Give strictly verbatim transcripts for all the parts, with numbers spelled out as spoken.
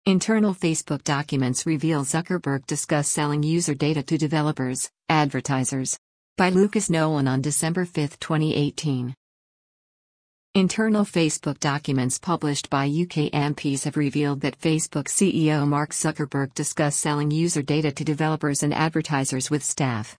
Internal Facebook documents reveal Zuckerberg discussed selling user data to developers, advertisers. By Lucas Nolan on December fifth, twenty eighteen. Internal Facebook documents published by U K M Ps have revealed that Facebook C E O Mark Zuckerberg discussed selling user data to developers and advertisers with staff.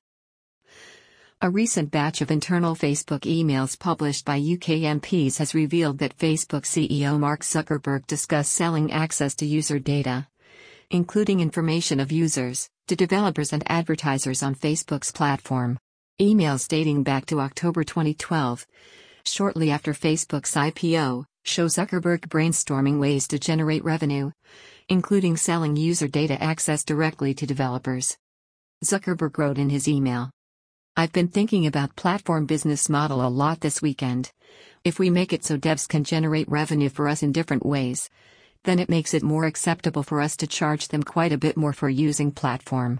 A recent batch of internal Facebook emails published by U K M Ps has revealed that Facebook C E O Mark Zuckerberg discussed selling access to user data, including information of users, to developers and advertisers on Facebook's platform. Emails dating back to October twenty twelve, shortly after Facebook's I P O, show Zuckerberg brainstorming ways to generate revenue, including selling user data access directly to developers. Zuckerberg wrote in his email, "I've been thinking about platform business model a lot this weekend. If we make it so devs can generate revenue for us in different ways, then it makes it more acceptable for us to charge them quite a bit more for using platform.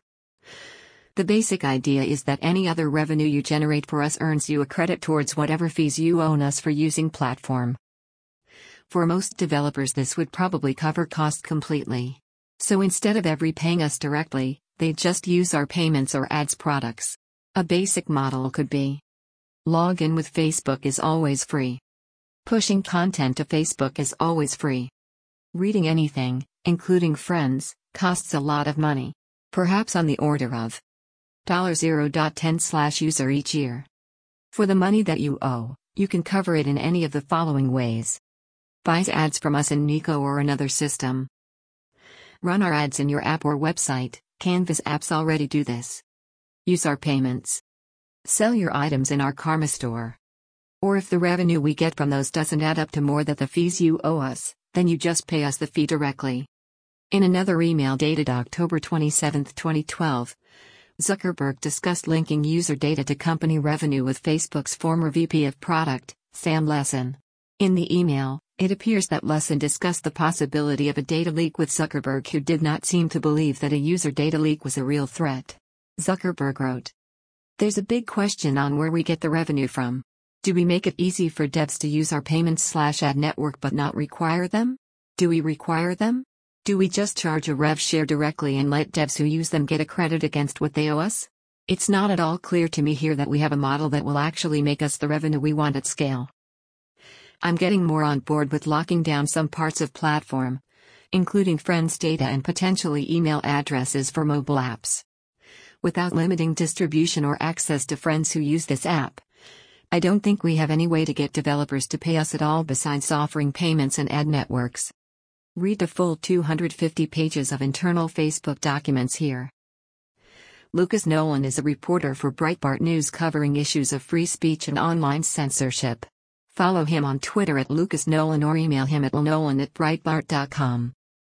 The basic idea is that any other revenue you generate for us earns you a credit towards whatever fees you own us for using platform. For most developers this would probably cover cost completely. So instead of every paying us directly, they'd just use our payments or ads products. A basic model could be: login with Facebook is always free. Pushing content to Facebook is always free. Reading anything, including friends, costs a lot of money. Perhaps on the order of zero point ten slash user each year. For the money that you owe, you can cover it in any of the following ways. Buy ads from us in Nico or another system. Run our ads in your app or website. Canvas apps already do this. Use our payments. Sell your items in our Karma store. Or if the revenue we get from those doesn't add up to more than the fees you owe us, then you just pay us the fee directly." In another email dated October twenty-seventh, twenty twelve, Zuckerberg discussed linking user data to company revenue with Facebook's former V P of Product, Sam Lessin. In the email, it appears that Lessin discussed the possibility of a data leak with Zuckerberg, who did not seem to believe that a user data leak was a real threat. Zuckerberg wrote, "There's a big question on where we get the revenue from. Do we make it easy for devs to use our payments slash ad network but not require them? Do we require them? Do we just charge a rev share directly and let devs who use them get a credit against what they owe us? It's not at all clear to me here that we have a model that will actually make us the revenue we want at scale. I'm getting more on board with locking down some parts of platform, including friends' data and potentially email addresses for mobile apps. Without limiting distribution or access to friends who use this app, I don't think we have any way to get developers to pay us at all besides offering payments and ad networks." Read the full two hundred fifty pages of internal Facebook documents here. Lucas Nolan is a reporter for Breitbart News covering issues of free speech and online censorship. Follow him on Twitter at Lucas Nolan or email him at lnolan at breitbart dot com.